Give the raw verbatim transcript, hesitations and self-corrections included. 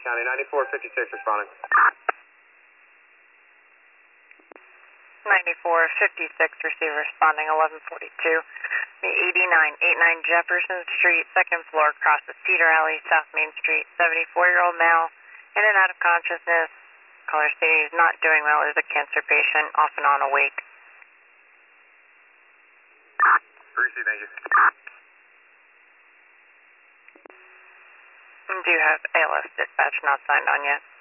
County, ninety-four fifty-six responding. ninety-four fifty-six, receiver responding, eleven forty-two. The eighty-nine eighty-nine Jefferson Street, second floor, across the Cedar Alley, South Main Street, seventy-four-year-old male, in and out of consciousness. Caller stating he's not doing well, is a cancer patient, off and on awake. Appreciate, thank you. Do you have A L S dispatch not signed on yet?